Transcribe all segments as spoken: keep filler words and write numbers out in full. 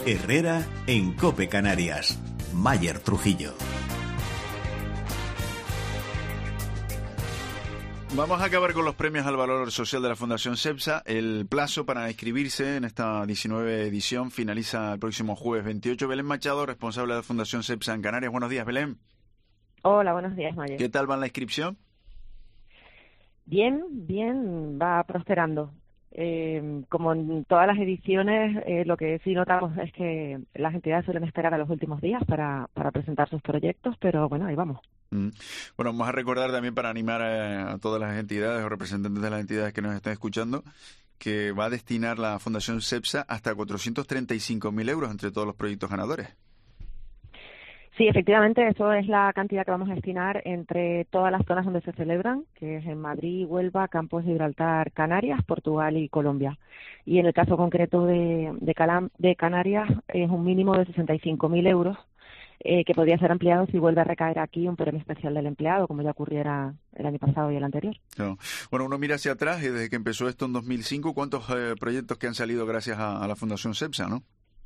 Herrera en COPE Canarias. Mayer Trujillo. Vamos a acabar con los premios al valor social de la Fundación CEPSA. El plazo para inscribirse en esta diecinueve edición finaliza el próximo jueves veintiocho. Belén Machado, responsable de la Fundación CEPSA en Canarias. Buenos días, Belén. Hola, buenos días, Mayer. ¿Qué tal va la inscripción? Bien, bien, va prosperando. Eh, como en todas las ediciones, eh, lo que sí notamos es que las entidades suelen esperar a los últimos días para, para presentar sus proyectos, pero bueno, ahí vamos. Mm. Bueno, vamos a recordar también para animar a, a todas las entidades o representantes de las entidades que nos están escuchando que va a destinar la Fundación CEPSA hasta cuatrocientos treinta y cinco mil euros entre todos los proyectos ganadores. Sí, efectivamente, eso es la cantidad que vamos a destinar entre todas las zonas donde se celebran, que es en Madrid, Huelva, Campos, Gibraltar, Canarias, Portugal y Colombia. Y en el caso concreto de, de, Calam, de Canarias es un mínimo de sesenta y cinco mil euros, eh, que podría ser ampliado si vuelve a recaer aquí un premio especial del empleado, como ya ocurriera el año pasado y el anterior. No. Bueno, uno mira hacia atrás y desde que empezó esto en dos mil cinco, ¿cuántos eh, proyectos que han salido gracias a, a la Fundación CEPSA, no?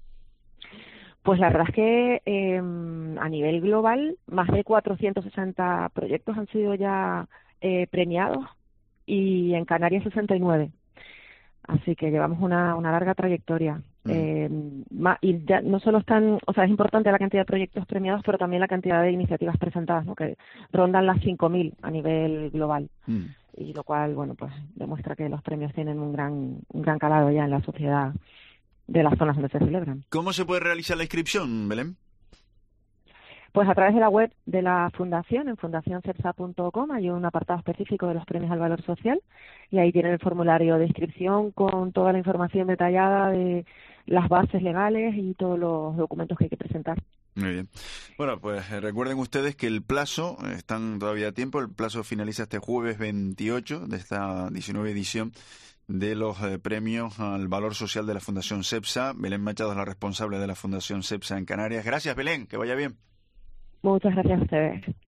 Pues la verdad es que eh, a nivel global más de cuatrocientos sesenta proyectos han sido ya eh, premiados y en Canarias sesenta y nueve. Así que llevamos una, una larga trayectoria. Mm. Eh, ma, y ya no solo están, o sea, es importante la cantidad de proyectos premiados, pero también la cantidad de iniciativas presentadas, ¿no? Que rondan las cinco mil a nivel global. Mm. Y lo cual, bueno, pues demuestra que los premios tienen un gran, un gran calado ya en la sociedad de las zonas donde se celebran. ¿Cómo se puede realizar la inscripción, Belén? Pues a través de la web de la Fundación, en fundación cepsa punto com, hay un apartado específico de los premios al valor social y ahí tienen el formulario de inscripción con toda la información detallada de las bases legales y todos los documentos que hay que presentar. Muy bien. Bueno, pues eh, recuerden ustedes que el plazo, eh, están todavía a tiempo, el plazo finaliza este jueves veintiocho de esta diecinueve edición de los eh, premios al valor social de la Fundación CEPSA. Belén Machado es la responsable de la Fundación CEPSA en Canarias. Gracias, Belén, que vaya bien. Muchas gracias a ustedes.